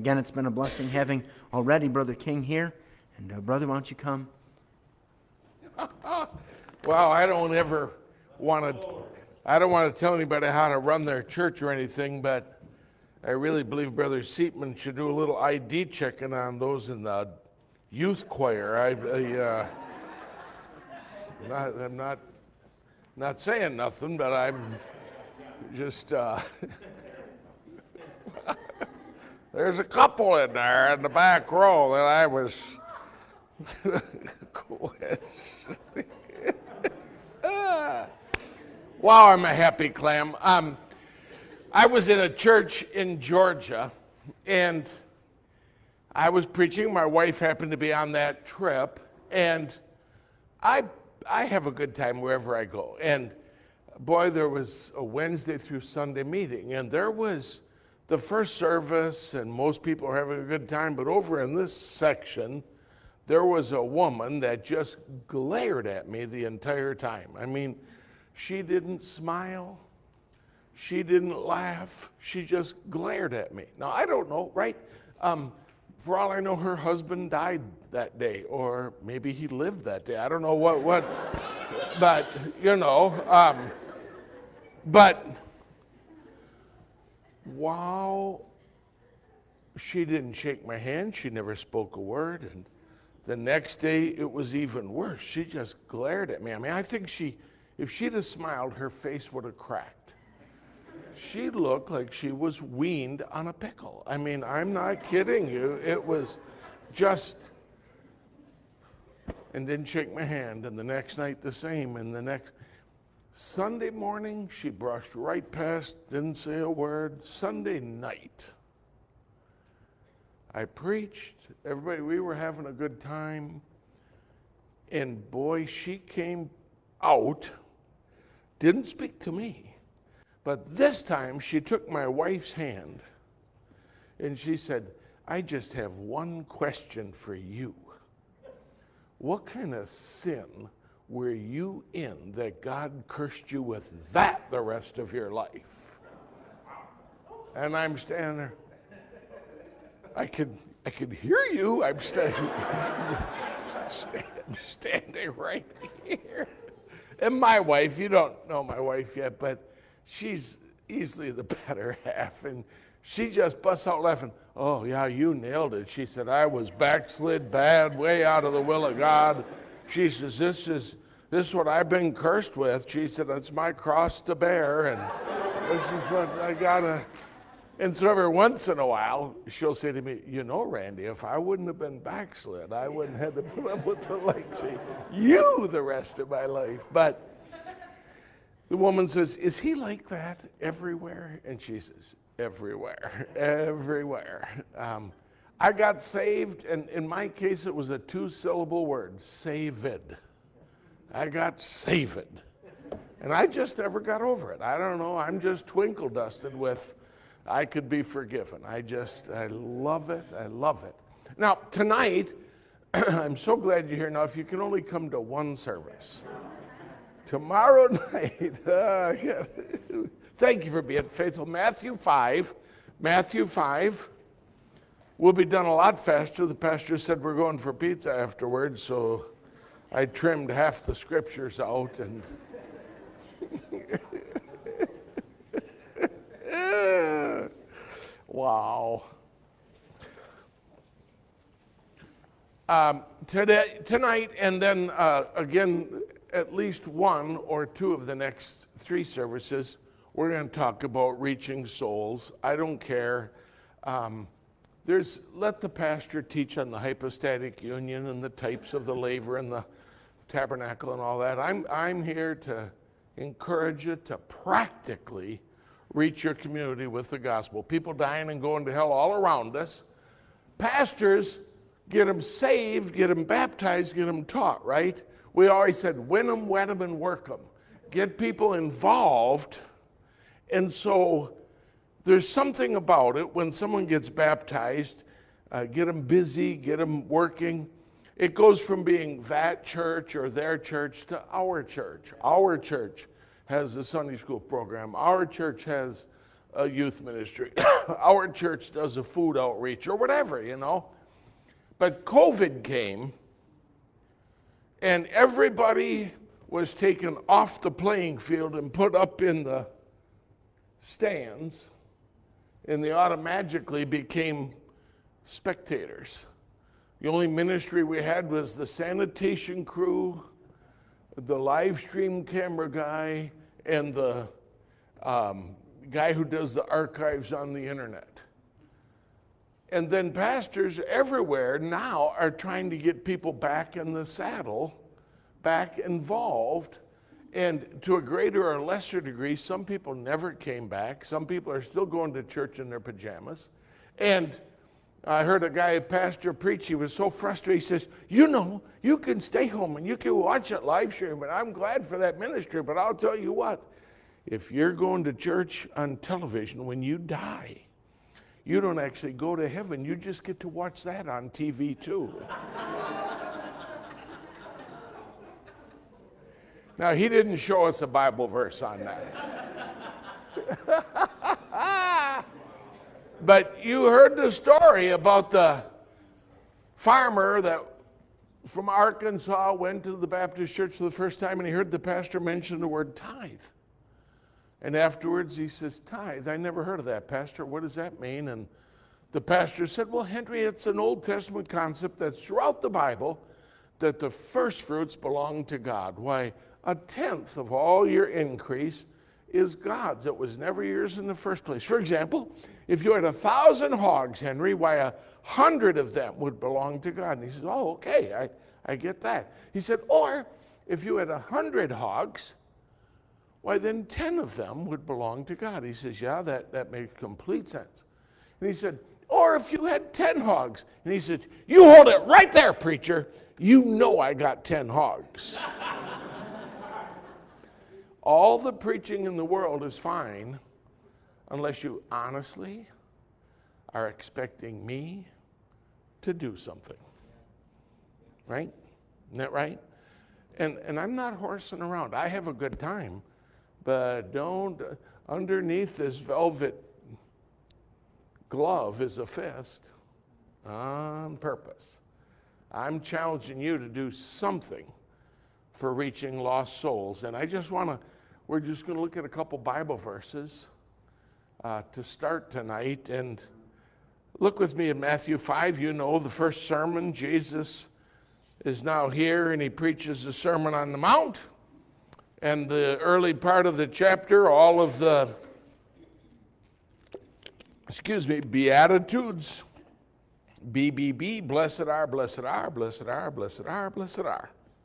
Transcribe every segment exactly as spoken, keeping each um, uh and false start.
Again, it's been a blessing having already Brother King here. And uh, Brother, why don't you come? Well, I don't ever want to, I don't want to tell anybody how to run their church or anything, but I really believe Brother Seatman should do a little I D checking on those in the youth choir. I, I uh, not, I'm not, not saying nothing, but I'm just, uh, there's a couple in there in the back row that I was, wow, I'm a happy clam. Um, I was in a church in Georgia, and I was preaching. My wife happened to be on that trip, and I I have a good time wherever I go. And boy, there was a Wednesday through Sunday meeting, and there was the first service, and most people are having a good time. But over in this section, there was a woman that just glared at me the entire time. I mean, she didn't smile. She didn't laugh. She just glared at me. Now, I don't know, right? Um, for all I know, her husband died that day, or maybe he lived that day. I don't know what, what, but, you know, um, but wow, she didn't shake my hand. She never spoke a word. And the next day, it was even worse. She just glared at me. I mean, I think she, if she'd have smiled, her face would have cracked. She looked like she was weaned on a pickle. I mean, I'm not kidding you. It was just, and didn't shake my hand. And the next night, the same. And the next, Sunday morning, she brushed right past, didn't say a word. Sunday night, I preached. Everybody, we were having a good time. And boy, she came out, didn't speak to me. But this time, she took my wife's hand, and she said, I just have one question for you. What kind of sin were you in that God cursed you with that the rest of your life? And I'm standing there. I could, I could hear you. I'm standing, stand, standing right here. And my wife, you don't know my wife yet, but she's easily the better half, and she just busts out laughing. Oh, yeah, you nailed it. She said, I was backslid bad, way out of the will of God. She says, this is this is what I've been cursed with. She said, it's my cross to bear, and this is what I gotta. And so every once in a while, she'll say to me, you know, Randy, if I wouldn't have been backslid, I wouldn't have had to put up with the likes of you the rest of my life. But the woman says, is he like that everywhere? And she says, everywhere, everywhere. Um, I got saved, and in my case, it was a two-syllable word, saved. I got saved. And I just never got over it. I don't know, I'm just twinkle-dusted with, I could be forgiven. I just, I love it, I love it. Now, tonight, I'm so glad you're here. Now, if you can only come to one service, tomorrow night, uh, thank you for being faithful. Matthew five, Matthew five will be done a lot faster. The pastor said we're going for pizza afterwards, so I trimmed half the scriptures out. And wow. Um, today, tonight, and then uh, again, at least one or two of the next three services, we're going to talk about reaching souls. I don't care. Um, there's let the pastor teach on the hypostatic union and the types of the laver and the tabernacle and all that. I'm I'm here to encourage you to practically reach your community with the gospel. People dying and going to hell all around us. Pastors, get them saved, get them baptized, get them taught, right? We always said, win them, wed them, and work them. Get people involved. And so there's something about it when someone gets baptized, uh, get them busy, get them working. It goes from being that church or their church to our church. Our church has a Sunday school program. Our church has a youth ministry. Our church does a food outreach or whatever, you know. But COVID came, and everybody was taken off the playing field and put up in the stands, and they automatically became spectators. The only ministry we had was the sanitation crew, the live stream camera guy, and the um, guy who does the archives on the internet. And then pastors everywhere now are trying to get people back in the saddle, back involved, and to a greater or lesser degree, some people never came back. Some people are still going to church in their pajamas. And I heard a guy, a pastor, preach. He was so frustrated. He says, you know, you can stay home and you can watch it live stream, and I'm glad for that ministry, but I'll tell you what, if you're going to church on television when you die, you don't actually go to heaven. You just get to watch that on T V too. Now, he didn't show us a Bible verse on that. But you heard the story about the farmer that from Arkansas went to the Baptist church for the first time, and he heard the pastor mention the word tithe. And afterwards he says, tithe? I never heard of that, Pastor. What does that mean? And the pastor said, well, Henry, it's an Old Testament concept that's throughout the Bible that the first fruits belong to God. Why, a tenth of all your increase is God's. It was never yours in the first place. For example, if you had a thousand hogs, Henry, why a hundred of them would belong to God. And he says, oh, okay, I, I get that. He said, or if you had a hundred hogs, why then ten of them would belong to God. He says, yeah, that, that makes complete sense. And he said, or if you had ten hogs. And he said, you hold it right there, preacher. You know I got ten hogs. All the preaching in the world is fine unless you honestly are expecting me to do something. Right? Isn't that right? And, and I'm not horsing around. I have a good time. But don't, underneath this velvet glove is a fist on purpose. I'm challenging you to do something for reaching lost souls. And I just want to, we're just going to look at a couple Bible verses uh, to start tonight. And look with me in Matthew five. You know the first sermon. Jesus is now here and he preaches the Sermon on the Mount. And the early part of the chapter, all of the, excuse me, Beatitudes, B B B, blessed are, blessed are, blessed are, blessed are, blessed are.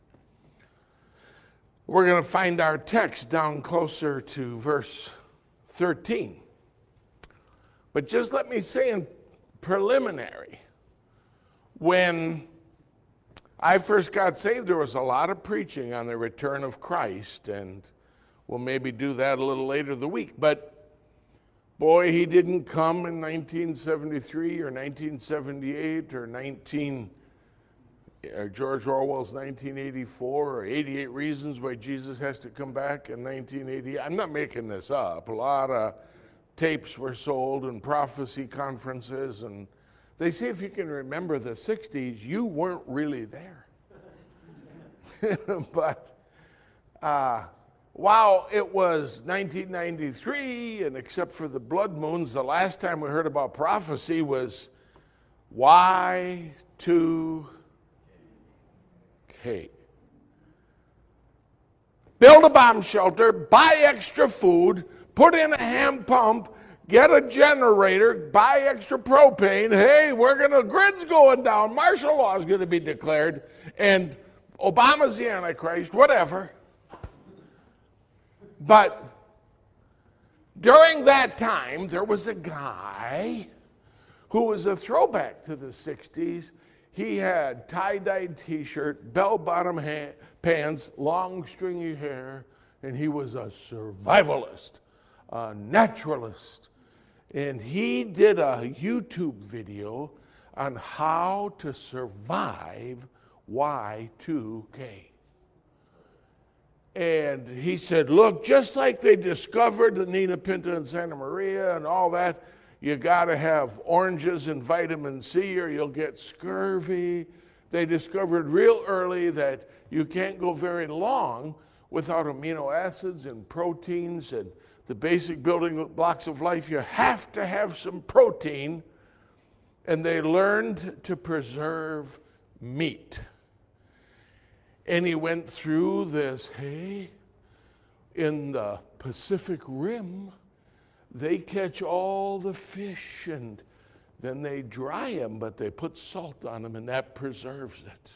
We're going to find our text down closer to verse thirteen. But just let me say in preliminary, when I first got saved, there was a lot of preaching on the return of Christ, and we'll maybe do that a little later the week. But boy, he didn't come in nineteen seventy-three or nineteen seventy-eight or nineteen or George Orwell's nineteen eighty-four or eighty-eight Reasons Why Jesus Has to Come Back in nineteen eighty. I'm not making this up. A lot of tapes were sold and prophecy conferences, and they say if you can remember the sixties, you weren't really there. But uh, while it was nineteen ninety-three, and except for the blood moons, the last time we heard about prophecy was Y two K. Build a bomb shelter, buy extra food, put in a hand pump, get a generator, buy extra propane. Hey, we're going to, grid's going down. Martial law is going to be declared. And Obama's the Antichrist, whatever. But during that time, there was a guy who was a throwback to the sixties. He had tie-dyed t-shirt, bell-bottom ha- pants, long stringy hair, and he was a survivalist, a naturalist. And he did a YouTube video on how to survive Y two K. And he said, look, just like they discovered the Nina Pinta and Santa Maria and all that, you got to have oranges and vitamin C or you'll get scurvy. They discovered real early that you can't go very long without amino acids and proteins and the basic building blocks of life. You have to have some protein. And they learned to preserve meat. And he went through this, hey, in the Pacific Rim, they catch all the fish and then they dry them, but they put salt on them and that preserves it.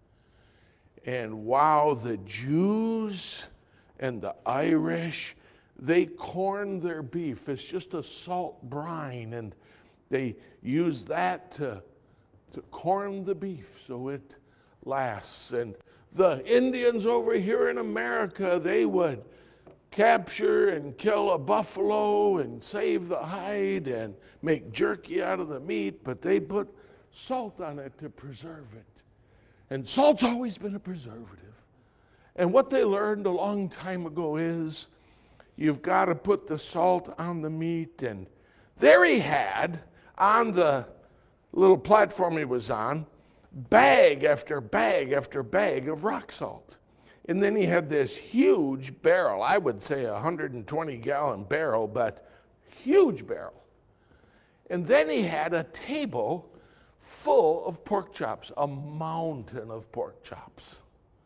And wow, the Jews and the Irish, they corn their beef. It's just a salt brine, and they use that to, to corn the beef so it lasts. And the Indians over here in America, they would capture and kill a buffalo and save the hide and make jerky out of the meat, but they put salt on it to preserve it. And salt's always been a preservative. And what they learned a long time ago is you've got to put the salt on the meat. And there he had, on the little platform he was on, bag after bag after bag of rock salt. And then he had this huge barrel, I would say a one hundred twenty gallon barrel, but huge barrel. And then he had a table full of pork chops, a mountain of pork chops.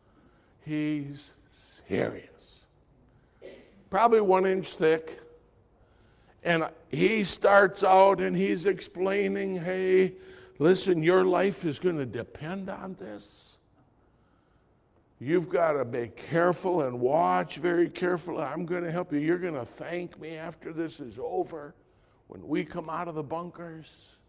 He's serious. Probably one inch thick. And he starts out and he's explaining, hey, listen, your life is going to depend on this. You've got to be careful and watch very carefully. I'm going to help you. You're going to thank me after this is over when we come out of the bunkers.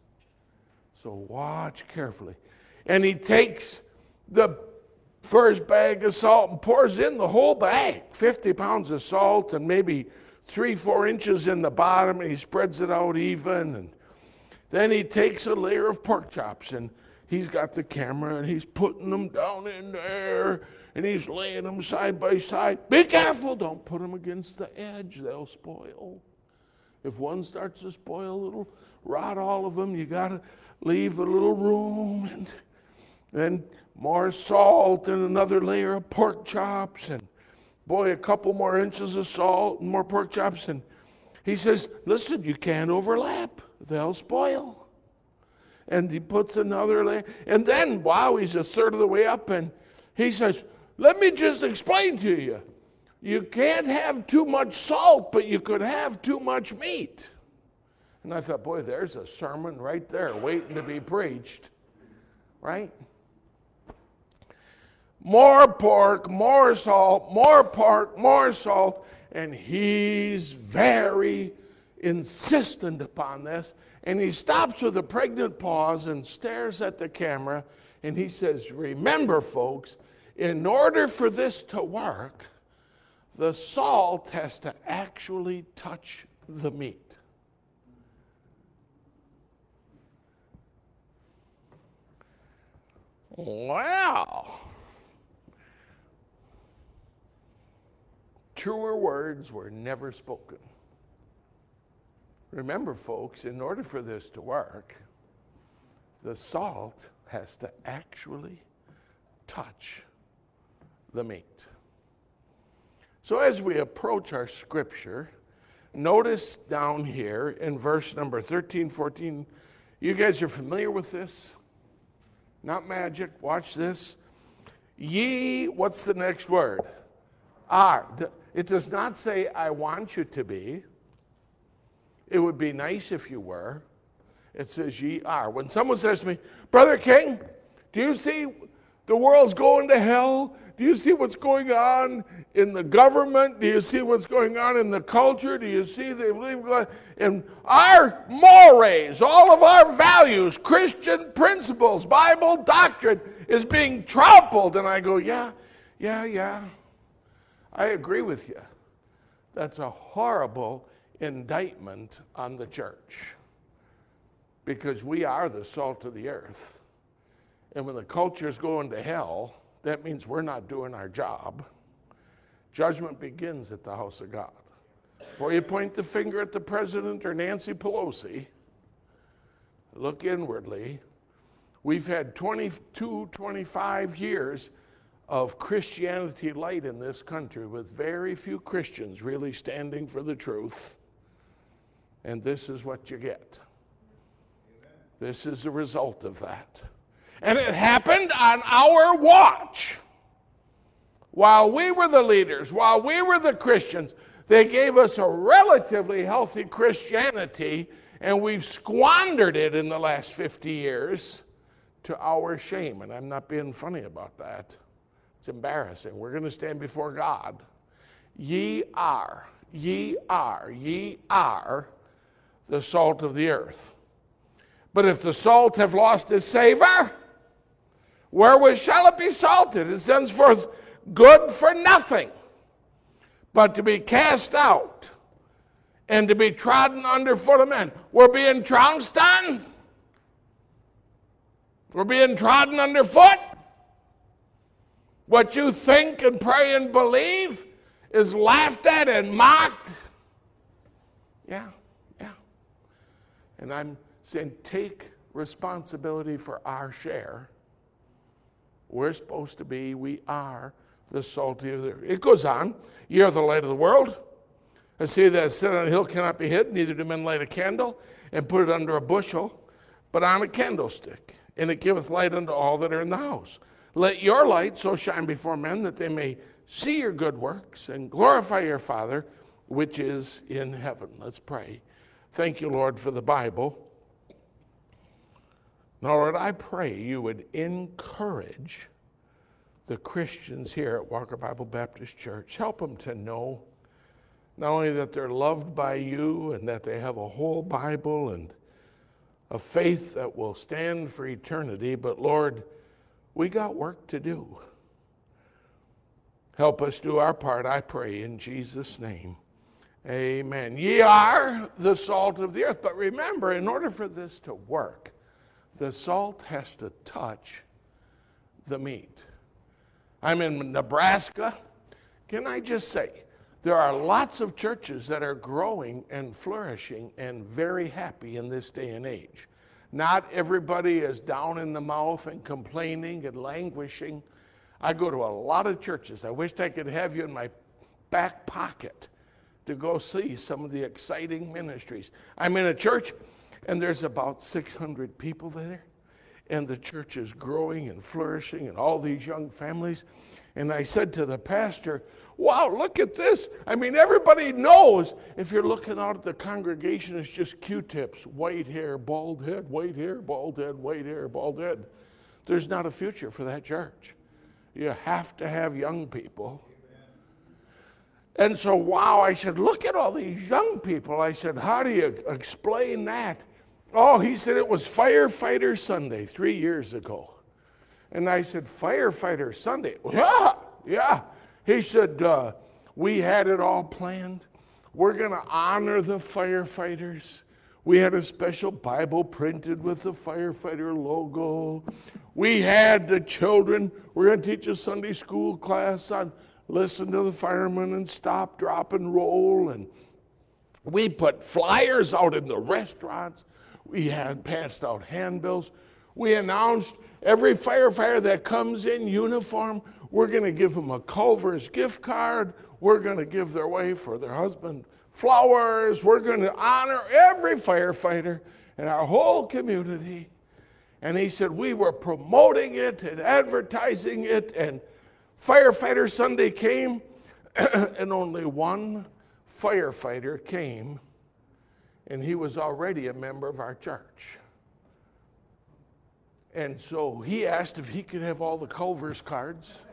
So watch carefully. And he takes the first bag of salt and pours in the whole bag, fifty pounds of salt and maybe three, four inches in the bottom, and he spreads it out even. And then he takes a layer of pork chops, and he's got the camera, and he's putting them down in there, and he's laying them side by side. Be careful, don't put them against the edge, they'll spoil. If one starts to spoil, it'll rot all of them. You got to leave a little room, and then more salt and another layer of pork chops, and boy, a couple more inches of salt and more pork chops. And he says, listen, you can't overlap. They'll spoil. And he puts another layer. And then, wow, he's a third of the way up, and he says, let me just explain to you. You can't have too much salt, but you could have too much meat. And I thought, boy, there's a sermon right there waiting to be preached. Right? More pork, more salt, more pork, more salt. And he's very insistent upon this. And he stops with a pregnant pause and stares at the camera. And he says, remember, folks, in order for this to work, the salt has to actually touch the meat. Wow. Truer words were never spoken. Remember, folks, in order for this to work, the salt has to actually touch the meat. So as we approach our scripture, notice down here in verse number thirteen, fourteen, you guys are familiar with this? Not magic. Watch this. Ye, what's the next word? Are. It does not say, I want you to be. It would be nice if you were. It says, ye are. When someone says to me, Brother King, do you see the world's going to hell? Do you see what's going on in the government? Do you see what's going on in the culture? Do you see the in our mores, all of our values, Christian principles, Bible doctrine is being trampled? And I go, yeah, yeah, yeah. I agree with you. That's a horrible indictment on the church because we are the salt of the earth. And when the culture is going to hell, that means we're not doing our job. Judgment begins at the house of God. Before you point the finger at the president or Nancy Pelosi, look inwardly. We've had twenty-two, twenty-five years of Christianity light in this country with very few Christians really standing for the truth. And this is what you get. This is the result of that. And it happened on our watch. While we were the leaders, while we were the Christians, they gave us a relatively healthy Christianity, and we've squandered it in the last fifty years to our shame. And I'm not being funny about that. It's embarrassing. We're going to stand before God. Ye are, ye are, ye are the salt of the earth. But if the salt have lost its savor, wherewith shall it be salted? It sends forth good for nothing, but to be cast out and to be trodden under foot of men. We're being trounced on. We're being trodden underfoot. What you think and pray and believe is laughed at and mocked. Yeah, yeah. And I'm saying take responsibility for our share. We're supposed to be, we are the salt of the earth. It goes on. Ye are the light of the world. A city that is set on a hill cannot be hid, neither do men light a candle and put it under a bushel, but on a candlestick. And it giveth light unto all that are in the house. Let your light so shine before men that they may see your good works and glorify your Father which is in heaven. Let's pray. Thank you, Lord, for the Bible. Now, Lord, I pray you would encourage the Christians here at Walker Bible Baptist Church. Help them to know not only that they're loved by you and that they have a whole Bible and a faith that will stand for eternity, but Lord, we got work to do. Help us do our part, I pray, in Jesus' name. Amen. Ye are the salt of the earth. But remember, in order for this to work, the salt has to touch the meat. I'm in Nebraska. Can I just say, there are lots of churches that are growing and flourishing and very happy in this day and age. Not everybody is down in the mouth and complaining and languishing. I go to a lot of churches. I wished I could have you in my back pocket to go see some of the exciting ministries. I'm in a church, and there's about six hundred people there, and the church is growing and flourishing, and all these young families. And I said to the pastor, wow, look at this. I mean, everybody knows if you're looking out at the congregation, it's just Q-tips, white hair, bald head, white hair, bald head, white hair, bald head. There's not a future for that church. You have to have young people. And so, wow, I said, look at all these young people. I said, how do you explain that? Oh, he said it was Firefighter Sunday three years ago. And I said, Firefighter Sunday? Yeah, yeah. He said, uh, we had it all planned. We're going to honor the firefighters. We had a special Bible printed with the firefighter logo. We had the children. We're going to teach a Sunday school class on listen to the firemen and stop, drop, and roll. And we put flyers out in the restaurants. We had passed out handbills. We announced every firefighter that comes in uniform, we're going to give them a Culver's gift card. We're going to give their wife or their husband flowers. We're going to honor every firefighter in our whole community. And he said, we were promoting it and advertising it, and Firefighter Sunday came, and only one firefighter came, and he was already a member of our church. And so he asked if he could have all the Culver's cards.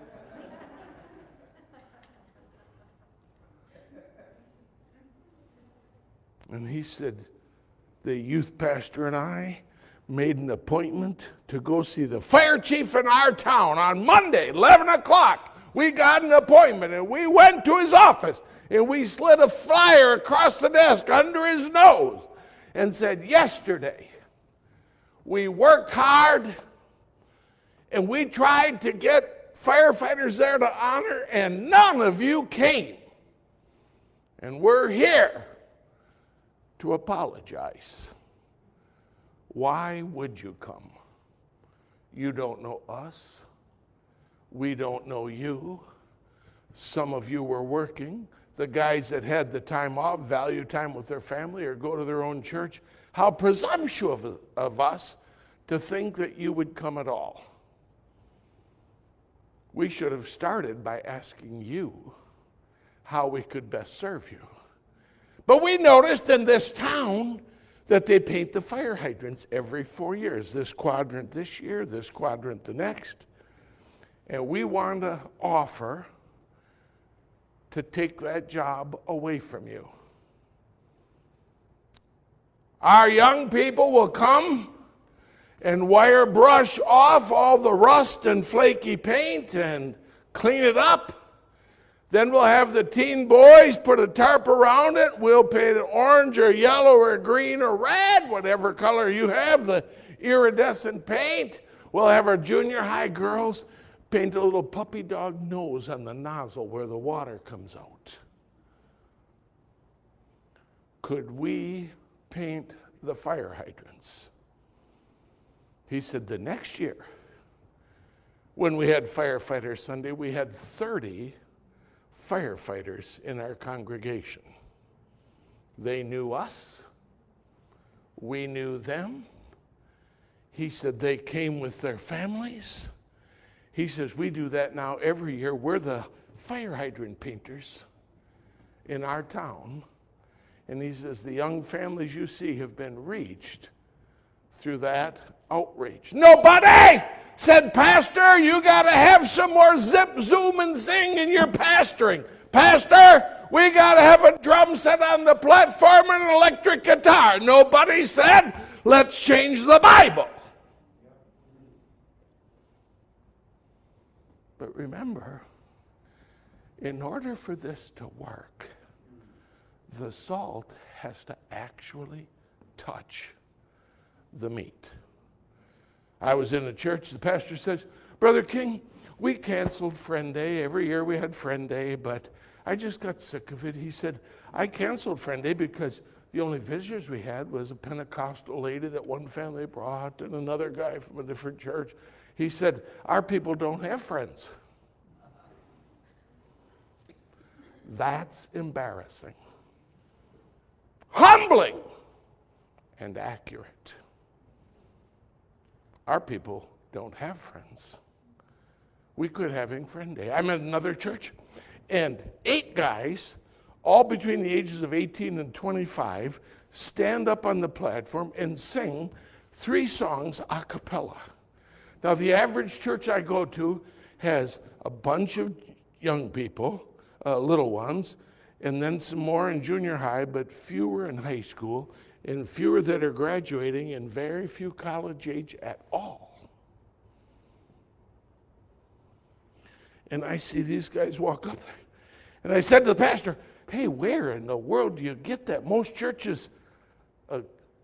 And he said, the youth pastor and I made an appointment to go see the fire chief in our town on Monday, eleven o'clock. We got an appointment, and we went to his office, and we slid a flyer across the desk under his nose and said, yesterday, we worked hard, and we tried to get firefighters there to honor, and none of you came. And we're here to apologize. Why would you come? You don't know us. We don't know you. Some of you were working. The guys that had the time off value time with their family or go to their own church. How presumptuous of, of us to think that you would come at all. We should have started by asking you how we could best serve you. But we noticed in this town that they paint the fire hydrants every four years. This quadrant this year, this quadrant the next. And we want to offer to take that job away from you. Our young people will come and wire brush off all the rust and flaky paint and clean it up. Then we'll have the teen boys put a tarp around it. We'll paint it orange or yellow or green or red, whatever color you have, the iridescent paint. We'll have our junior high girls paint a little puppy dog nose on the nozzle where the water comes out. Could we paint the fire hydrants? He said the next year, when we had Firefighter Sunday, we had thirty firefighters in our congregation. They knew us. We knew them. He said they came with their families. He says we do that now every year. We're the fire hydrant painters in our town. And he says the young families you see have been reached through that outrage. Nobody said, Pastor, you got to have some more zip, zoom, and zing in your pastoring. Pastor, we got to have a drum set on the platform and an electric guitar. Nobody said, let's change the Bible. But remember, in order for this to work, the salt has to actually touch the meat. I was in a church, the pastor says, Brother King, we canceled Friend Day. Every year we had Friend Day, but I just got sick of it. He said, I canceled Friend Day because the only visitors we had was a Pentecostal lady that one family brought and another guy from a different church. He said, our people don't have friends. That's embarrassing. Humbling and accurate. Our people don't have friends. We quit having Friend Day. I'm at another church, and eight guys, all between the ages of eighteen and twenty-five, stand up on the platform and sing three songs a cappella. Now, the average church I go to has a bunch of young people, uh, little ones, and then some more in junior high, but fewer in high school, and fewer that are graduating, and very few college age at all. And I see these guys walk up there. And I said to the pastor, hey, where in the world do you get that? Most churches, a,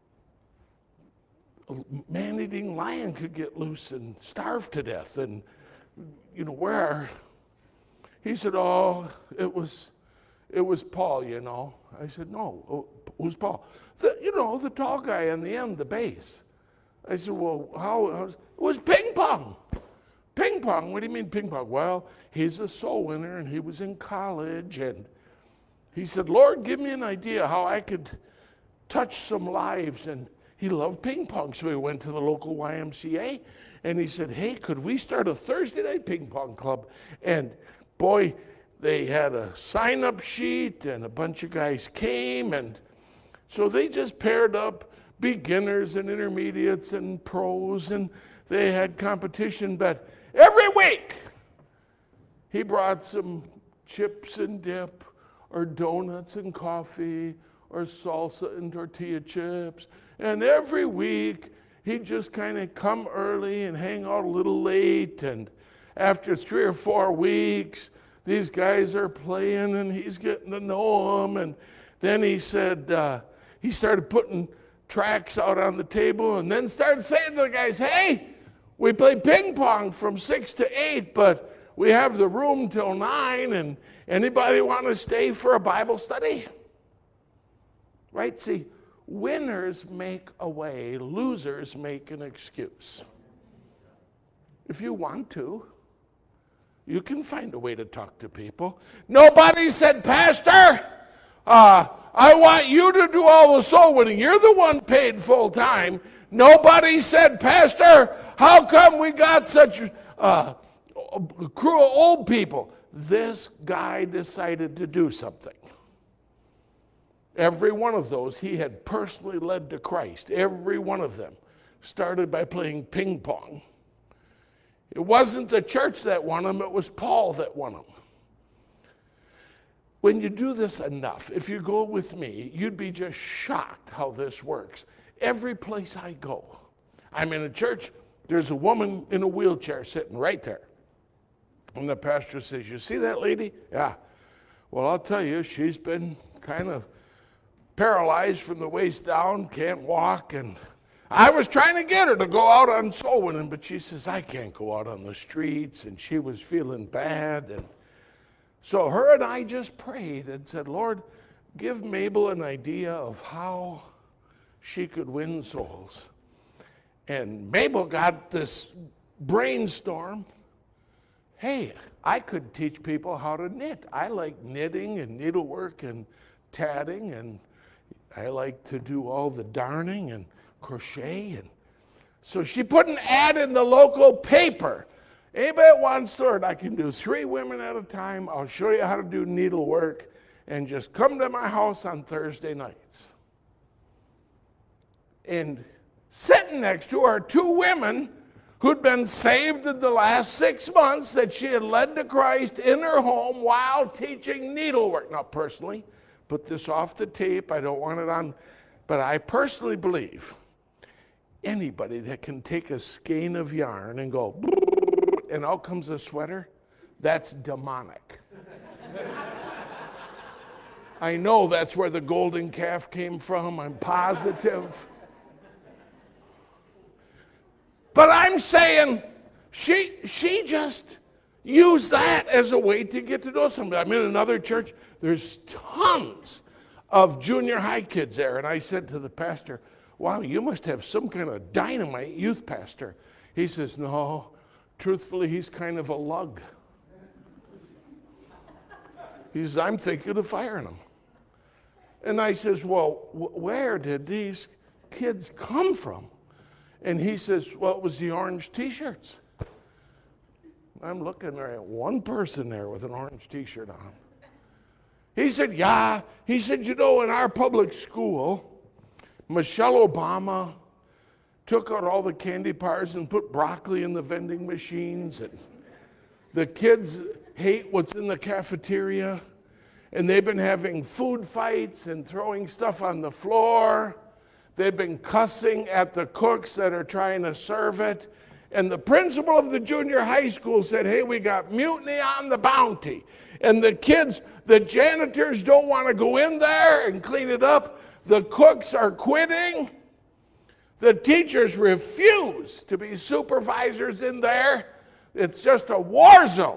a man-eating lion could get loose and starve to death. And, you know, where are... He said, oh, it was... It was Paul, you know. I said, no, who's Paul? The, you know, the tall guy on the end, the bass. I said, well, how? how it was ping pong. Ping pong, what do you mean ping pong? Well, he's a soul winner, and he was in college, and he said, Lord, give me an idea how I could touch some lives, and he loved ping pong, so he went to the local Y M C A, and he said, hey, could we start a Thursday night ping pong club? And boy, they had a sign-up sheet, and a bunch of guys came, and so they just paired up beginners and intermediates and pros, and they had competition. But every week, he brought some chips and dip, or donuts and coffee, or salsa and tortilla chips. And every week, he'd just kind of come early and hang out a little late, and after three or four weeks, these guys are playing, and he's getting to know them. And then he said, uh, he started putting tracks out on the table, and then started saying to the guys, hey, we play ping pong from six to eight, but we have the room till nine, and anybody want to stay for a Bible study? Right? See, winners make a way, losers make an excuse. If you want to, you can find a way to talk to people. Nobody said, Pastor, uh, I want you to do all the soul winning. You're the one paid full time. Nobody said, Pastor, how come we got such uh, cruel old people? This guy decided to do something. Every one of those he had personally led to Christ. Every one of them started by playing ping pong. It wasn't the church that won him, it was Paul that won him. When you do this enough, if you go with me, you'd be just shocked how this works. Every place I go, I'm in a church, there's a woman in a wheelchair sitting right there. And the pastor says, you see that lady? Yeah. Well, I'll tell you, she's been kind of paralyzed from the waist down, can't walk, and I was trying to get her to go out on soul winning, but she says, I can't go out on the streets, and she was feeling bad. And so her and I just prayed and said, Lord, give Mabel an idea of how she could win souls. And Mabel got this brainstorm. Hey, I could teach people how to knit. I like knitting and needlework and tatting, and I like to do all the darning and crochet. And so she put an ad in the local paper. Anybody that wants to learn, I can do three women at a time. I'll show you how to do needlework, and just come to my house on Thursday nights. And sitting next to her are two women who'd been saved in the last six months that she had led to Christ in her home while teaching needlework. Now, personally, put this off the tape. I don't want it on, but I personally believe anybody that can take a skein of yarn and go, and out comes a sweater, that's demonic. I know that's where the golden calf came from. I'm positive. But I'm saying she she just used that as a way to get to know somebody. I'm in another church. There's tons of junior high kids there. And I said to the pastor, wow, you must have some kind of dynamite youth pastor. He says, no, truthfully, he's kind of a lug. He says, I'm thinking of firing him. And I says, well, wh- where did these kids come from? And he says, well, it was the orange T-shirts. I'm looking there at one person there with an orange T-shirt on. He said, yeah. He said, you know, in our public school, Michelle Obama took out all the candy bars and put broccoli in the vending machines. And the kids hate what's in the cafeteria. And they've been having food fights and throwing stuff on the floor. They've been cussing at the cooks that are trying to serve it. And the principal of the junior high school said, hey, we got mutiny on the Bounty. And the kids, the janitors don't want to go in there and clean it up. The cooks are quitting. The teachers refuse to be supervisors in there. It's just a war zone.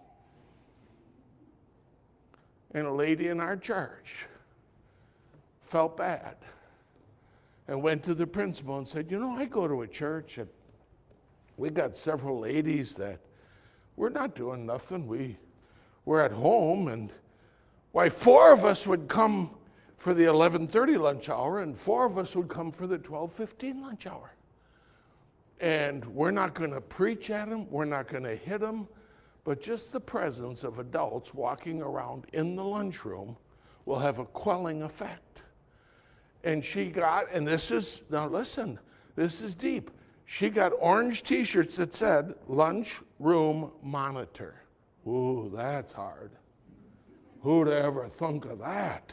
And a lady in our church felt bad and went to the principal and said, you know, I go to a church and we got several ladies that we're not doing nothing. We, we're at home, and why, four of us would come for the eleven thirty lunch hour and four of us would come for the twelve fifteen lunch hour. And we're not going to preach at them. We're not going to hit them. But just the presence of adults walking around in the lunchroom will have a quelling effect. And she got, and this is, now listen, this is deep. She got orange T-shirts that said, lunchroom monitor. Ooh, that's hard. Who'd ever thunk of that?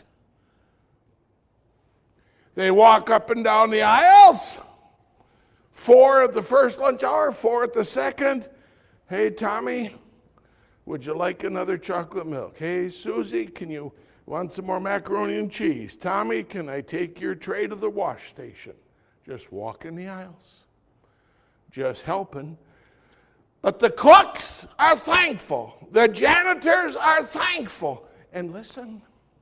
They walk up and down the aisles. Four at the first lunch hour, four at the second. Hey, Tommy, would you like another chocolate milk? Hey, Susie, can you want some more macaroni and cheese? Tommy, can I take your tray to the wash station? Just walking the aisles. Just helping. But the cooks are thankful. The janitors are thankful. And listen,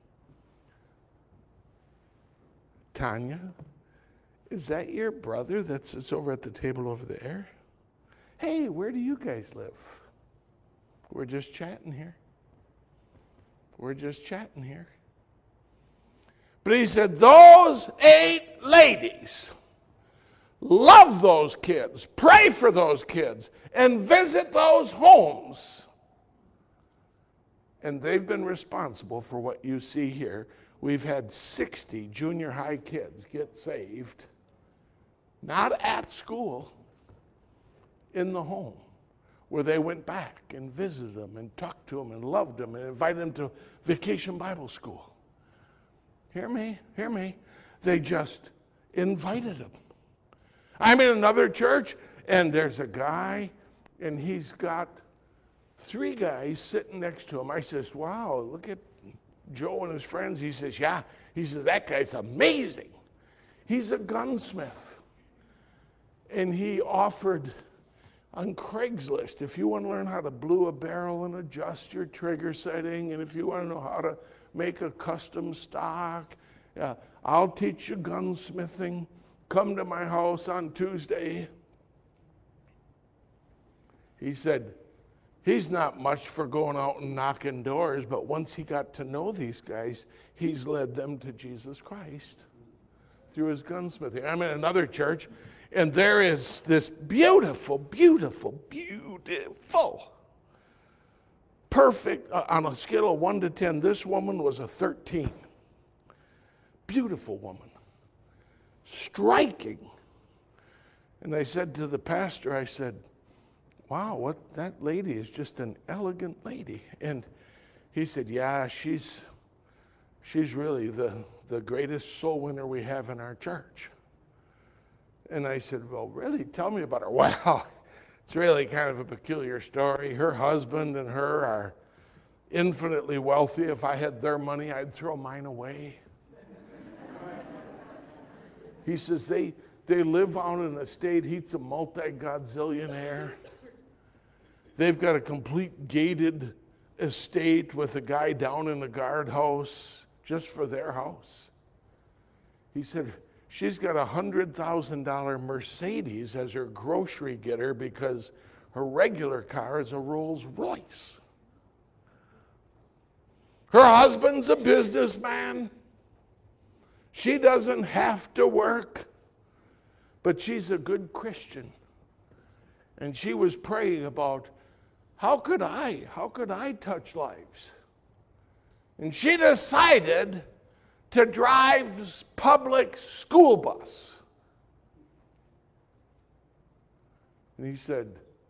Tanya, is that your brother that sits over at the table over there? Hey, where do you guys live? We're just chatting here. We're just chatting here. But he said, those eight ladies love those kids, pray for those kids, and visit those homes. And they've been responsible for what you see here. We've had sixty junior high kids get saved, not at school, in the home, where they went back and visited them and talked to them and loved them and invited them to Vacation Bible School. Hear me, hear me. They just invited them. I'm in another church, and there's a guy, and he's got three guys sitting next to him. I says, wow, look at Joe and his friends. He says, yeah. He says, that guy's amazing. He's a gunsmith. And he offered on Craigslist, if you want to learn how to blue a barrel and adjust your trigger setting, and if you want to know how to make a custom stock, uh, I'll teach you gunsmithing. Come to my house on Tuesday. He said, he's not much for going out and knocking doors, but once he got to know these guys, he's led them to Jesus Christ through his gunsmithing. I'm in another church, and there is this beautiful, beautiful, beautiful, perfect, uh, on a scale of one to ten, this woman was a thirteen. Beautiful woman. Striking. And I said to the pastor, I said, wow, what that lady is just an elegant lady. And he said, yeah, she's she's really the, the greatest soul winner we have in our church. And I said, well, really? Tell me about her. Well, it's really kind of a peculiar story. Her husband and her are infinitely wealthy. If I had their money, I'd throw mine away. He says they, they live out in a state, he's a multi-godzillionaire. They've got a complete gated estate with a guy down in the guardhouse just for their house. He said she's got a one hundred thousand dollars Mercedes as her grocery getter because her regular car is a Rolls Royce. Her husband's a businessman. She doesn't have to work, but she's a good Christian. And she was praying about, how could I, how could I touch lives? And she decided to drive public school bus. And he said,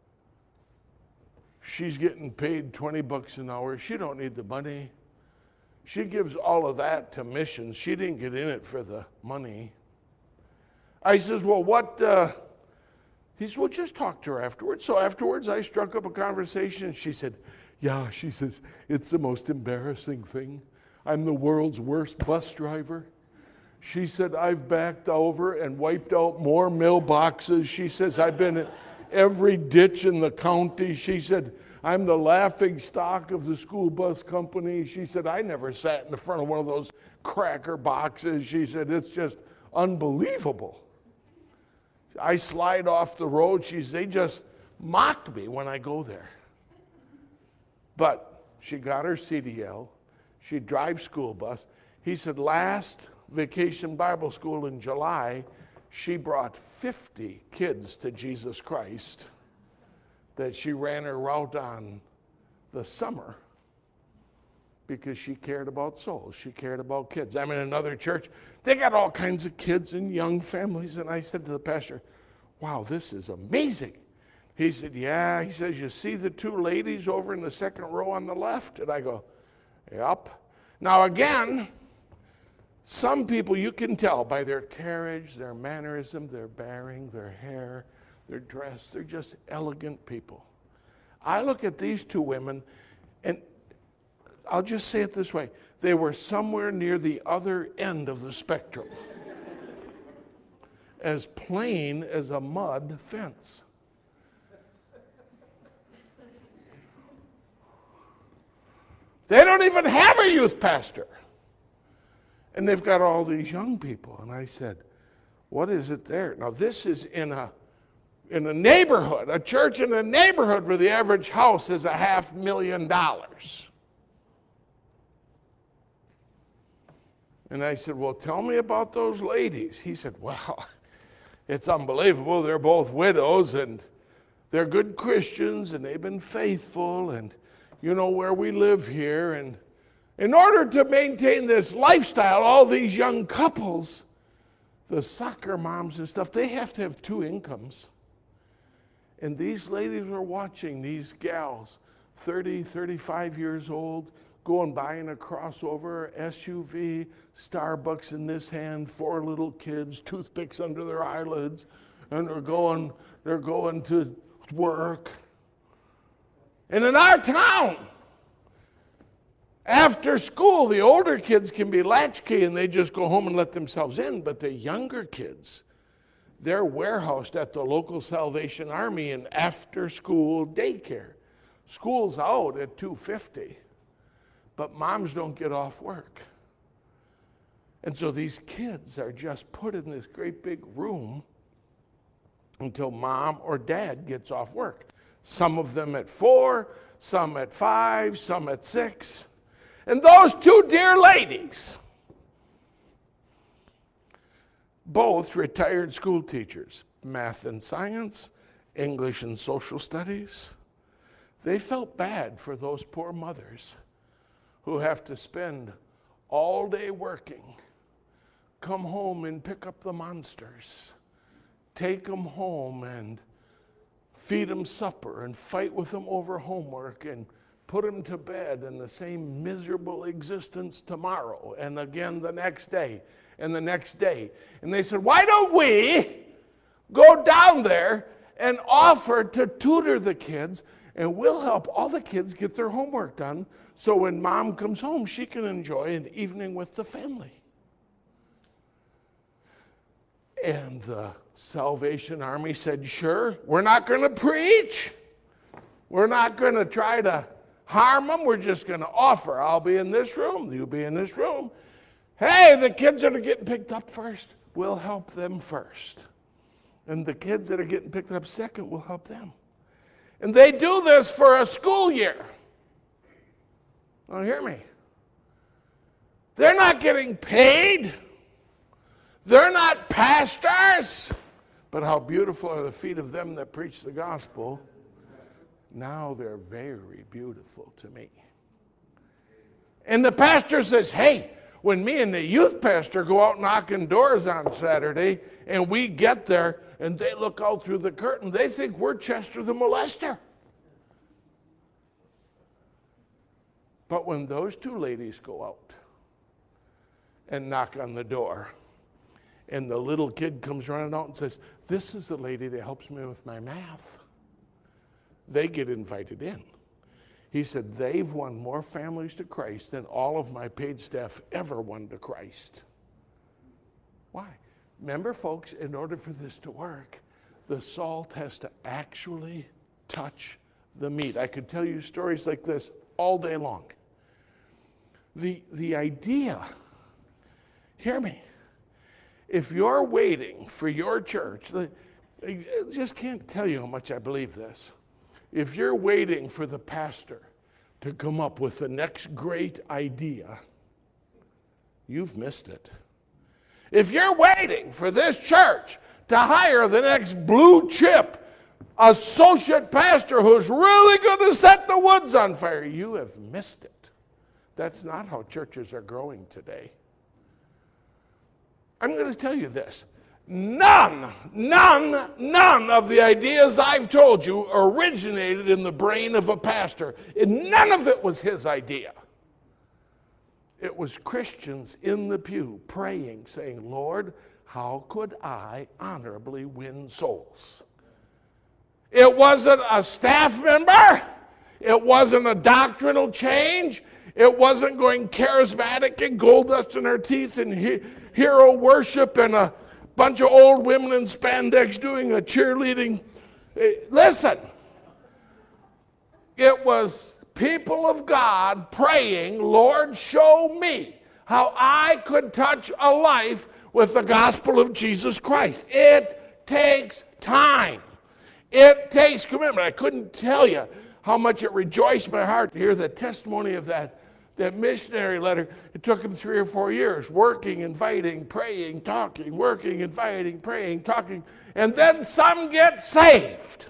she's getting paid twenty bucks an hour. She don't need the money. She gives all of that to missions. She didn't get in it for the money. I says, well, what? Uh, he said, well, just talk to her afterwards. So afterwards, I struck up a conversation. She said, yeah, she says, it's the most embarrassing thing. I'm the world's worst bus driver. She said, I've backed over and wiped out more mailboxes. She says, I've been in every ditch in the county. She said, I'm the laughing stock of the school bus company. She said, I never sat in the front of one of those cracker boxes. She said, it's just unbelievable. I slide off the road. She said, they just mock me when I go there. But she got her C D L. She drives school bus. He said, last Vacation Bible School in July, she brought fifty kids to Jesus Christ that she ran her route on the summer because she cared about souls. She cared about kids. I'm in another church. They got all kinds of kids and young families. And I said to the pastor, wow, this is amazing. He said, yeah. He says, you see the two ladies over in the second row on the left? And I go, yep. Now again, some people you can tell by their carriage, their mannerism, their bearing, their hair, their dress. They're just elegant people. I look at these two women, and I'll just say it this way. They were somewhere near the other end of the spectrum. As plain as a mud fence. They don't even have a youth pastor. And they've got all these young people. And I said, what is it there? Now, this is in a in a neighborhood, a church in a neighborhood where the average house is a half million dollars. And I said, well, tell me about those ladies. He said, well, it's unbelievable. They're both widows, and they're good Christians, and they've been faithful, and you know where we live here. And in order to maintain this lifestyle, all these young couples, the soccer moms and stuff, they have to have two incomes. And these ladies were watching these gals, thirty, thirty-five years old, going by in a crossover, S U V, Starbucks in this hand, four little kids, toothpicks under their eyelids, and they're going, they're going to work. And in our town, after school, the older kids can be latchkey and they just go home and let themselves in, but the younger kids, they're warehoused at the local Salvation Army in after-school daycare. School's out at two fifty, but moms don't get off work. And so these kids are just put in this great big room until mom or dad gets off work. Some of them at four, some at five, some at six. And those two dear ladies, both retired school teachers, math and science, English and social studies, they felt bad for those poor mothers who have to spend all day working, come home and pick up the monsters, take them home and feed them supper and fight with them over homework and put them to bed in the same miserable existence tomorrow and again the next day and the next day. And they said, why don't we go down there and offer to tutor the kids, and we'll help all the kids get their homework done so when mom comes home, she can enjoy an evening with the family. And the Salvation Army said, sure, we're not going to preach. We're not going to try to harm them. We're just going to offer. I'll be in this room. You'll be in this room. Hey, the kids that are getting picked up first, we'll help them first. And the kids that are getting picked up second, we'll help them. And they do this for a school year. Now hear me. They're not getting paid. They're not pastors. But how beautiful are the feet of them that preach the gospel. Now they're very beautiful to me. And the pastor says, hey, when me and the youth pastor go out knocking doors on Saturday and we get there and they look out through the curtain, they think we're Chester the molester. But when those two ladies go out and knock on the door and the little kid comes running out and says, this is the lady that helps me with my math, they get invited in. He said, they've won more families to Christ than all of my paid staff ever won to Christ. Why? Remember, folks, in order for this to work, the salt has to actually touch the meat. I could tell you stories like this all day long. The, the idea, hear me, if you're waiting for your church, I just can't tell you how much I believe this. If you're waiting for the pastor to come up with the next great idea, you've missed it. If you're waiting for this church to hire the next blue chip associate pastor who's really going to set the woods on fire, you have missed it. That's not how churches are growing today. I'm going to tell you this. None, none, none of the ideas I've told you originated in the brain of a pastor. And none of it was his idea. It was Christians in the pew praying, saying, Lord, how could I honorably win souls? It wasn't a staff member. It wasn't a doctrinal change. It wasn't going charismatic and gold dust in our teeth and he- hero worship and a bunch of old women in spandex doing a cheerleading. Listen, it was people of God praying, Lord, show me how I could touch a life with the gospel of Jesus Christ. It takes time. It takes commitment. I couldn't tell you how much it rejoiced my heart to hear the testimony of that, that missionary letter. It took him three or four years, working, inviting, praying, talking, working, inviting, praying, talking, and then some get saved.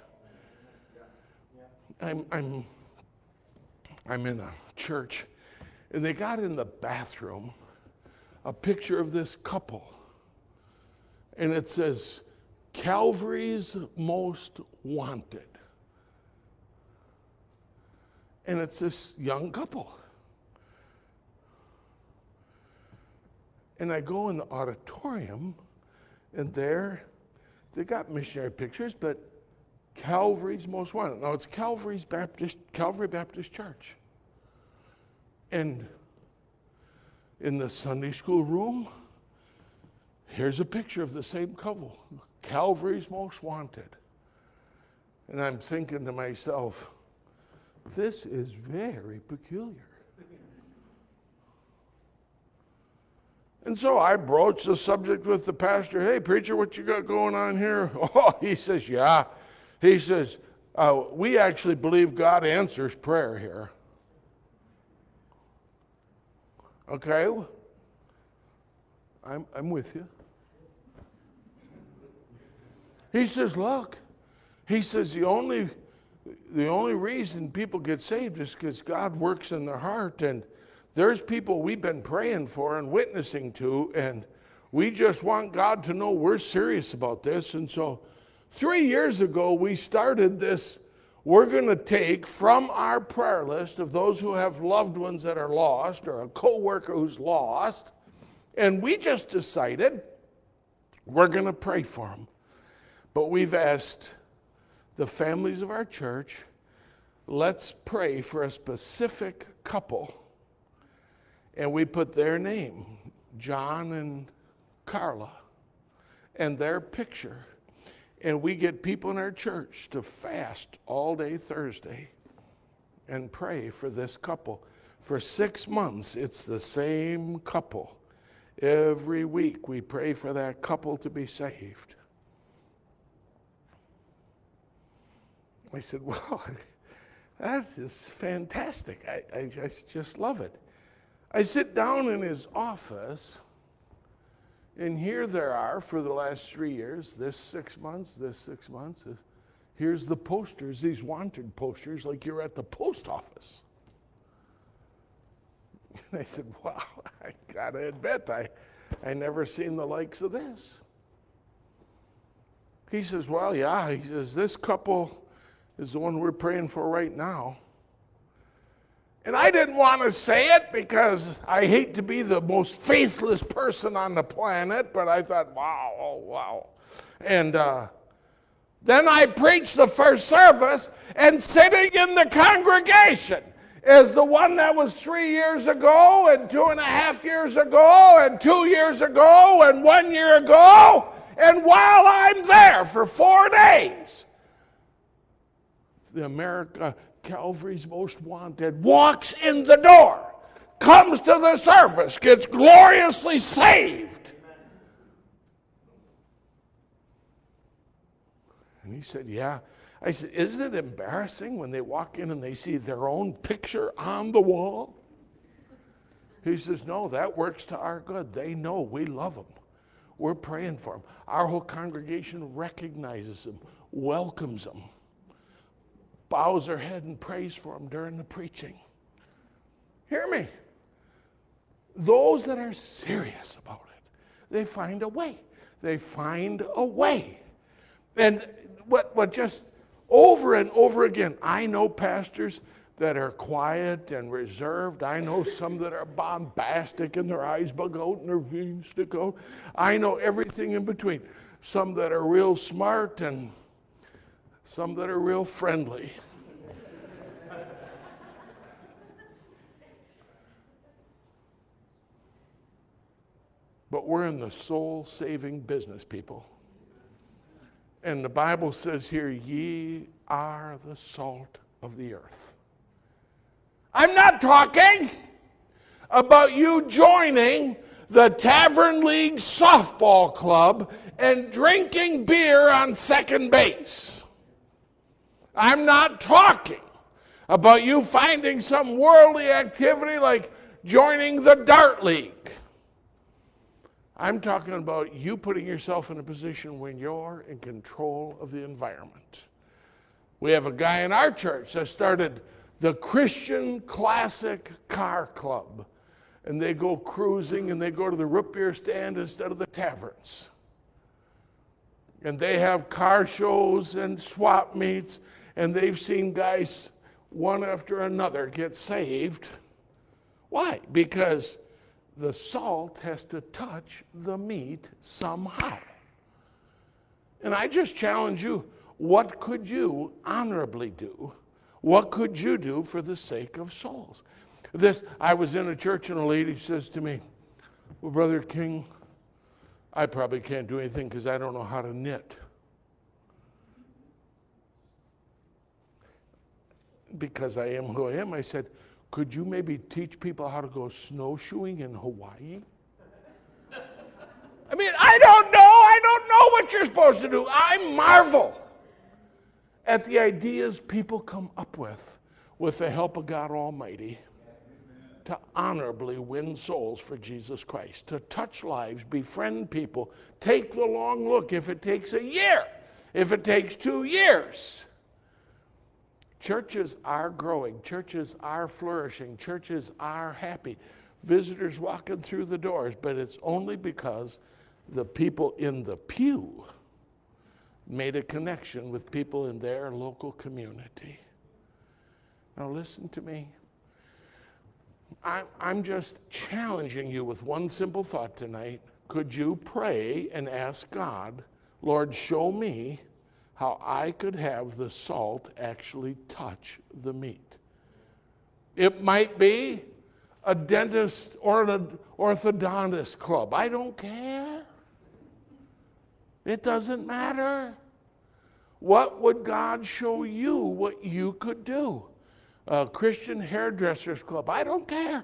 I'm, I'm, I'm in a church, and they got in the bathroom a picture of this couple, and it says, Calvary's Most Wanted. And it's this young couple. And I go in the auditorium, and there, they got missionary pictures, but Calvary's Most Wanted. Now, it's Calvary's Baptist, Calvary Baptist Church. And in the Sunday school room, here's a picture of the same couple, Calvary's Most Wanted. And I'm thinking to myself, this is very peculiar. And so I broached the subject with the pastor. Hey, preacher, what you got going on here? Oh, he says, yeah. He says, uh, we actually believe God answers prayer here. Okay, I'm, I'm with you. He says, look, he says the only the only reason people get saved is because God works in their heart, and there's people we've been praying for and witnessing to, and we just want God to know we're serious about this. And so three years ago, we started this. We're going to take from our prayer list of those who have loved ones that are lost or a coworker who's lost, and we just decided we're going to pray for them. But we've asked the families of our church, let's pray for a specific couple. And we put their name, John and Carla, and their picture. And we get people in our church to fast all day Thursday and pray for this couple. For six months, it's the same couple. Every week, we pray for that couple to be saved. I said, well, that is fantastic. I, I just, just love it. I sit down in his office, and here there are for the last three years, this six months, this six months. Here's the posters, these wanted posters, like you're at the post office. And I said, wow, I gotta admit, I, I never seen the likes of this. He says, well, yeah, he says, this couple is the one we're praying for right now. And I didn't want to say it because I hate to be the most faithless person on the planet, but I thought, wow, oh, wow. And uh, then I preached the first service, and sitting in the congregation is the one that was three years ago, and two and a half years ago, and two years ago, and one year ago. And while I'm there for four days, the America Calvary's Most Wanted walks in the door, comes to the service, gets gloriously saved. And he said, yeah. I said, isn't it embarrassing when they walk in and they see their own picture on the wall? He says, no, that works to our good. They know we love them. We're praying for them. Our whole congregation recognizes them, welcomes them, bows their head and prays for them during the preaching. Hear me. Those that are serious about it, they find a way. They find a way. And what, what just over and over again, I know pastors that are quiet and reserved. I know some that are bombastic and their eyes bug out and their veins stick out. I know everything in between. Some that are real smart and some that are real friendly. But we're in the soul-saving business, people. And the Bible says here, ye are the salt of the earth. I'm not talking about you joining the Tavern League softball club and drinking beer on second base. I'm not talking about you finding some worldly activity like joining the Dart League. I'm talking about you putting yourself in a position when you're in control of the environment. We have a guy in our church that started the Christian Classic Car Club, and they go cruising and they go to the root beer stand instead of the taverns. And they have car shows and swap meets, and they've seen guys one after another get saved. Why? Because the salt has to touch the meat somehow. And I just challenge you, what could you honorably do? What could you do for the sake of souls? This, I was in a church and a lady says to me, well, Brother King, I probably can't do anything because I don't know how to knit. Because I am who I am, I said, could you maybe teach people how to go snowshoeing in Hawaii? I mean, I don't know. I don't know what you're supposed to do. I marvel at the ideas people come up with, with the help of God Almighty, to honorably win souls for Jesus Christ, to touch lives, befriend people, take the long look if it takes a year, if it takes two years. Churches are growing. Churches are flourishing. Churches are happy. Visitors walking through the doors, but it's only because the people in the pew made a connection with people in their local community. Now listen to me. I, I'm just challenging you with one simple thought tonight. Could you pray and ask God, Lord, show me how I could have the salt actually touch the meat? It might be a dentist or an orthodontist club. I don't care. It doesn't matter. What would God show you what you could do? A Christian hairdressers club. I don't care.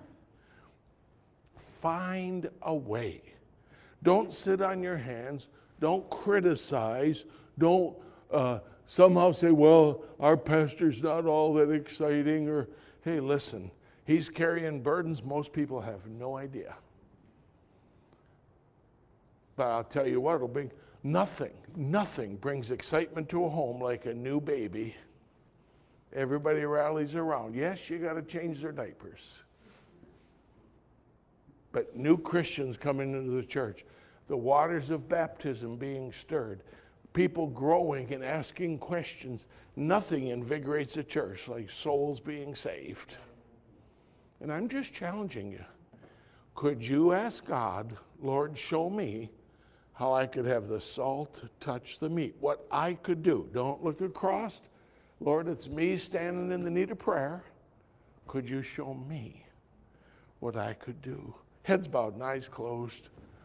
Find a way. Don't sit on your hands. Don't criticize. Don't uh, somehow say, well, our pastor's not all that exciting. Or, hey, listen, he's carrying burdens most people have no idea. But I'll tell you what, it'll bring nothing, nothing brings excitement to a home like a new baby. Everybody rallies around. Yes, you got to change their diapers. But new Christians coming into the church, the waters of baptism being stirred, people growing and asking questions. Nothing invigorates a church like souls being saved. And I'm just challenging you. Could you ask God, Lord, show me how I could have the salt touch the meat, what I could do. Don't look across. Lord, it's me standing in the need of prayer. Could you show me what I could do? Heads bowed and eyes closed.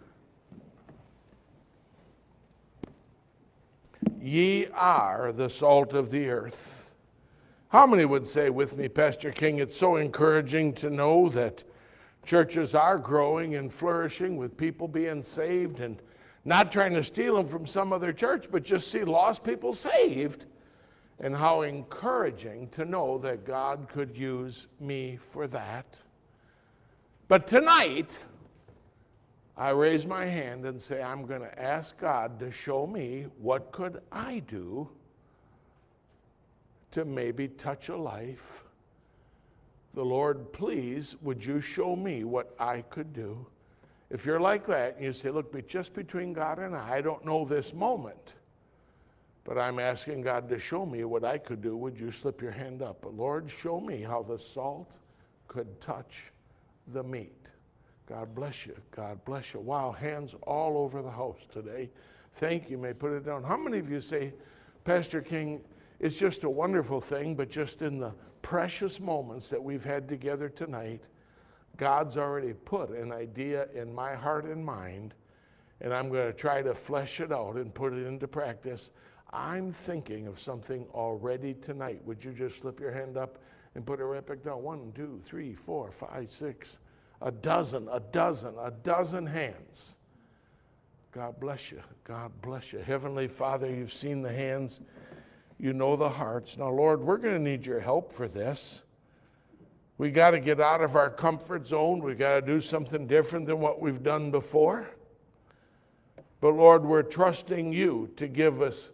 Ye are the salt of the earth. How many would say with me, Pastor King, it's so encouraging to know that churches are growing and flourishing with people being saved, and not trying to steal them from some other church, but just see lost people saved. And how encouraging to know that God could use me for that. But tonight, I raise my hand and say, I'm going to ask God to show me what could I do to maybe touch a life. The Lord, please, would you show me what I could do? If you're like that, and you say, look, just between God and I, I don't know this moment, but I'm asking God to show me what I could do. Would you slip your hand up? But Lord, show me how the salt could touch the meat. God bless you. God bless you. Wow, hands all over the house today. Thank you. You may put it down. How many of you say, Pastor King, it's just a wonderful thing, but just in the precious moments that we've had together tonight, God's already put an idea in my heart and mind, and I'm going to try to flesh it out and put it into practice. I'm thinking of something already tonight. Would you just slip your hand up and put it right back down. One, two, three, four, five, six, a dozen, a dozen, a dozen hands. God bless you. God bless you. Heavenly Father, you've seen the hands. You know the hearts. Now, Lord, we're going to need your help for this. We got to get out of our comfort zone. We got to do something different than what we've done before. But Lord, we're trusting you to give us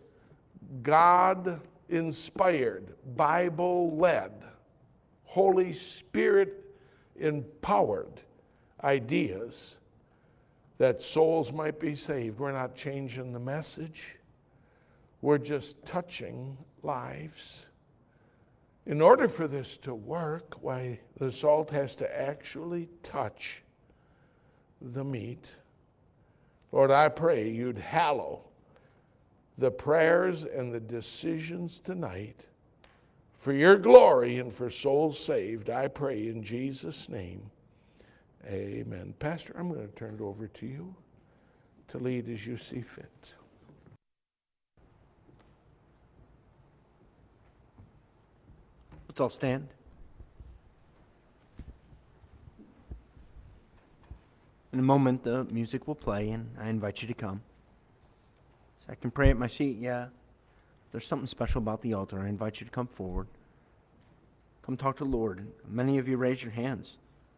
God-inspired, Bible-led, Holy Spirit-empowered ideas that souls might be saved. We're not changing the message. We're just touching lives. In order for this to work, why, the salt has to actually touch the meat. Lord, I pray you'd hallow the prayers and the decisions tonight for your glory and for souls saved. I pray in Jesus' name. Amen. Pastor, I'm going to turn it over to you to lead as you see fit. Let's all stand. In a moment, the music will play, and I invite you to come. So I can pray at my seat, yeah. There's something special about the altar. I invite you to come forward. Come talk to the Lord. Many of you raise your hands.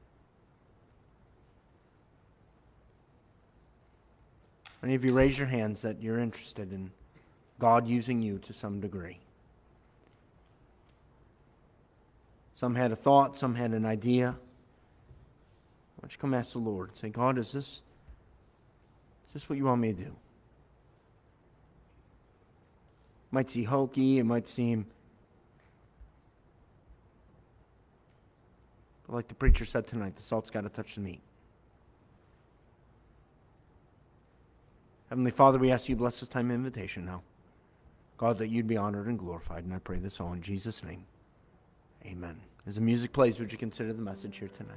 Many of you raise your hands that you're interested in God using you to some degree. Some had a thought, some had an idea. Why don't you come ask the Lord? Say, God, is this, is this what you want me to do? It might seem hokey, it might seem, but like the preacher said tonight, the salt's got to touch the meat. Heavenly Father, we ask you to bless this time of invitation now. God, that you'd be honored and glorified, and I pray this all in Jesus' name. Amen. As the music plays, would you consider the message here tonight?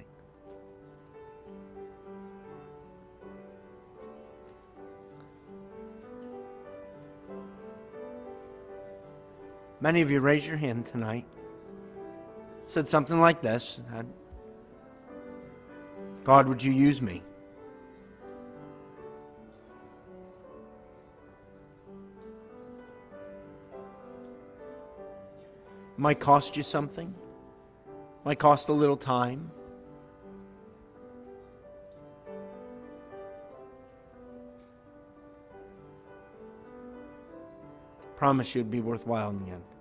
Many of you raised your hand tonight. Said something like this. God, would you use me? It might cost you something. It might cost a little time. Promise you it'd be worthwhile in the end.